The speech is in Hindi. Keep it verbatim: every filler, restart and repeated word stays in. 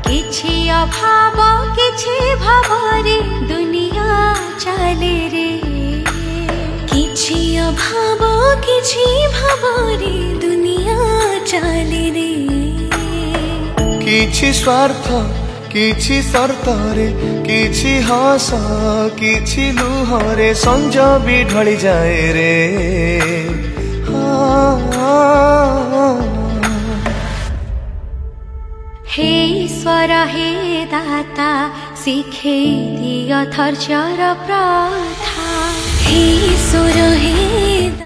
किछि अभाव किछि भावरे दुनिया चले रे किछि अभाव किछि भावरे दुनिया चले रे किछि स्वार्थ किछि शर्तरे किछि हस किछि लुहरे संज भी ढली जाए रे हे ईश्वर हे दाता शिखे दिय धैर्यर प्रथा हे ईश्वर हे